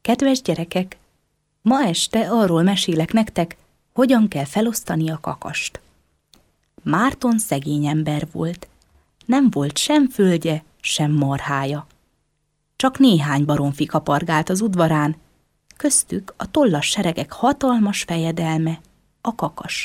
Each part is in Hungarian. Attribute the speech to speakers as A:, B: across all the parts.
A: Kedves gyerekek, ma este arról mesélek nektek, hogyan kell felosztani a kakast. Márton szegény ember volt. Nem volt sem földje, sem marhája. Csak néhány baromfi kapargált az udvarán, köztük a tollas seregek hatalmas fejedelme, a kakas.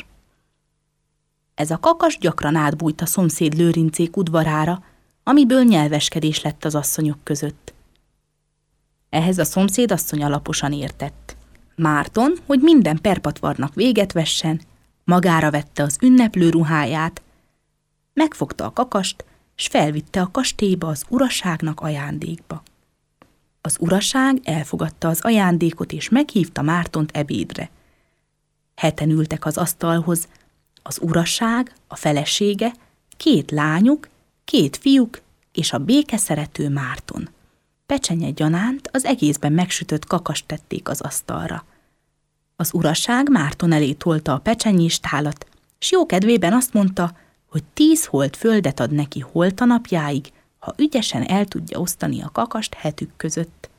A: Ez a kakas gyakran átbújt a szomszéd Lőrincék udvarára, amiből nyelveskedés lett az asszonyok között. Ehhez a szomszédasszony alaposan értett. Márton, hogy minden perpatvarnak véget vessen, magára vette az ünneplő ruháját, megfogta a kakast, s felvitte a kastélyba az uraságnak ajándékba. Az uraság elfogadta az ajándékot, és meghívta Mártont ebédre. Heten ültek az asztalhoz, az uraság, a felesége, 2 lányuk, 2 fiúk és a békeszerető Márton. Pecsenye gyanánt az egészben megsütött kakast tették az asztalra. Az uraság Márton elé tolta a pecsenyés tálat, s jó kedvében azt mondta, hogy 10 holt földet ad neki holtanapjáig, ha ügyesen el tudja osztani a kakast hetük között.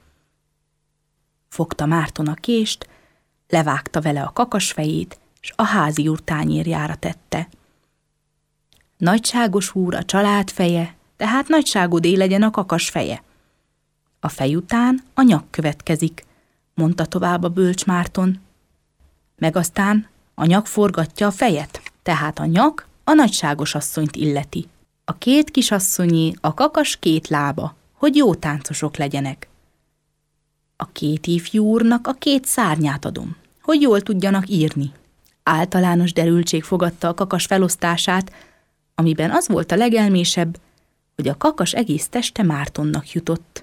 A: Fogta Márton a kést, levágta vele a kakas fejét, s a házi úr tányérjára tette. Nagyságos úr a család feje, tehát nagyságodé legyen a kakas feje. A fej után a nyak következik, mondta tovább a bölcs Márton. Meg aztán a nyak forgatja a fejet, tehát a nyak a nagyságos asszonyt illeti. A 2 kisasszonyé a kakas 2 lába, hogy jó táncosok legyenek. A 2 ifjú úrnak a 2 szárnyát adom, hogy jól tudjanak írni. Általános derültség fogadta a kakas felosztását, amiben az volt a legelmésebb, hogy a kakas egész teste Mártonnak jutott.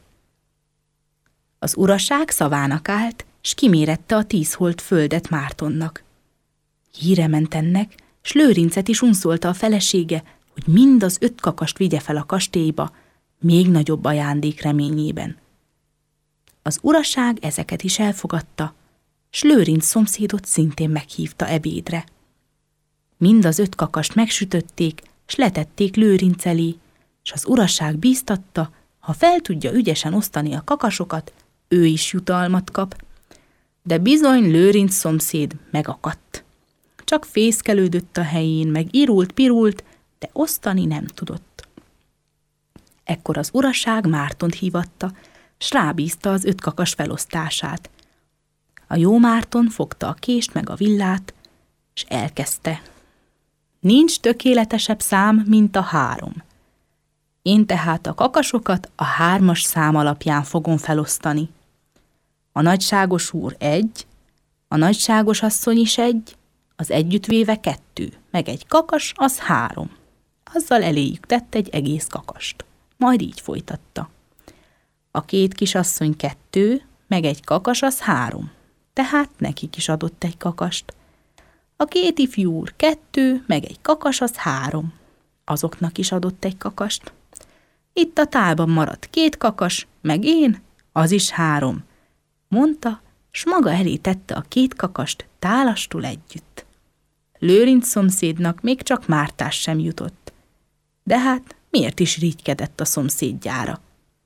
A: Az uraság szavának állt, s kimérette a 10 holt földet Mártonnak. Híre ment ennek, s Lőrincet is unszolta a felesége, hogy mind az 5 kakast vigye fel a kastélyba, még nagyobb ajándék reményében. Az uraság ezeket is elfogadta, s Lőrinc szomszédot szintén meghívta ebédre. Mind az 5 kakast megsütötték, s letették Lőrinc elé, s az uraság bíztatta, ha fel tudja ügyesen osztani a kakasokat, ő is jutalmat kap. De bizony Lőrinc szomszéd megakadt. Csak fészkelődött a helyén, meg irult-pirult, de osztani nem tudott. Ekkor az uraság Mártont hívatta, s rábízta az 5 kakas felosztását. A jó Márton fogta a kést meg a villát, s elkezdte. Nincs tökéletesebb szám, mint a 3. Én tehát a kakasokat a 3-as szám alapján fogom felosztani. A nagyságos úr 1, a nagyságos asszony is 1, az együttvéve 2, meg egy kakas, az 3. Azzal eléjük tett egy egész kakast. Majd így folytatta. A 2 kisasszony 2, meg egy kakas, az 3. Tehát nekik is adott egy kakast. A 2 ifjú úr 2, meg egy kakas, az 3. Azoknak is adott egy kakast. Itt a tálban maradt 2 kakas, meg én, az is 3. Mondta, s maga elé tette a 2 kakast tálastul együtt. Lőrinc szomszédnak még csak mártás sem jutott. De hát miért is irigykedett a szomszédjára?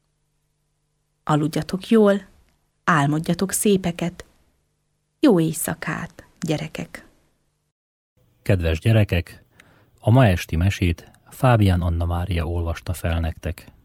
A: Aludjatok jól, álmodjatok szépeket. Jó éjszakát, gyerekek!
B: Kedves gyerekek, a ma esti mesét Fábián Anna Mária olvasta fel nektek.